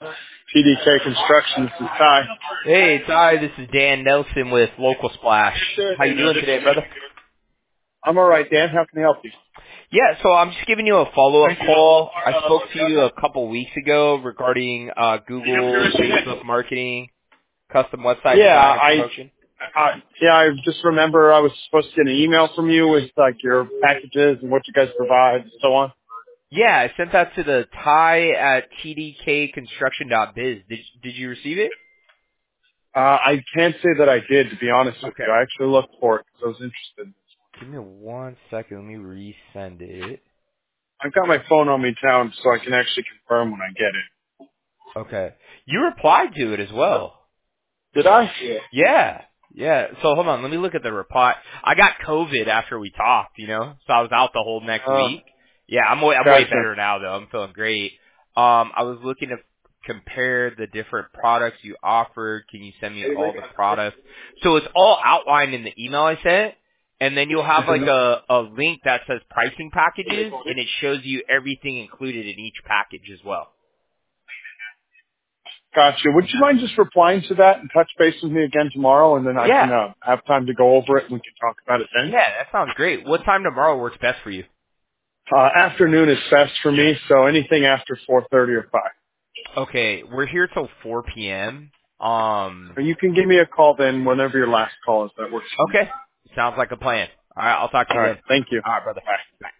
PDK Construction. This is Ty. Hey, Ty, this is Dan Nelson with Local Splash. How you doing today, brother? I'm all right, Dan. How can I help you? Yeah, so I'm just giving you a follow-up call. I spoke to you a couple weeks ago regarding Google, Facebook marketing, custom website design and promotion. I just remember I was supposed to get an email from you with like your packages and what you guys provide and so on. Yeah, I sent that to the Ty at tdkconstruction.biz. Did you receive it? I can't say that I did, to be honest with Okay. you. I actually looked for it because I was interested. Give me 1 second. Let me resend it. I've got my phone on me now so I can actually confirm when I get it. Okay. You replied to it as well. Did I? Yeah. Yeah. So hold on, let me look at the reply. I got COVID after we talked, so I was out the whole next week. Yeah, I'm way Gotcha. better now though. I'm feeling great. I was looking to compare the different products you offered. Can you send me all the products? So it's all outlined in the email I sent, and then you'll have like a link that says pricing packages, and it shows you everything included in each package as well. Gotcha. Would you mind just replying to that and touch base with me again tomorrow, and then I can have time to go over it and we can talk about it then? Yeah, that sounds great. What time tomorrow works best for you? Afternoon is best for me, so anything after 4:30 or 5. Okay, we're here till 4 p.m. Or you can give me a call then whenever your last call is. That works for me. Okay, sounds like a plan. All right, I'll talk to All you right. then. Thank you. All right, brother. Bye. Bye.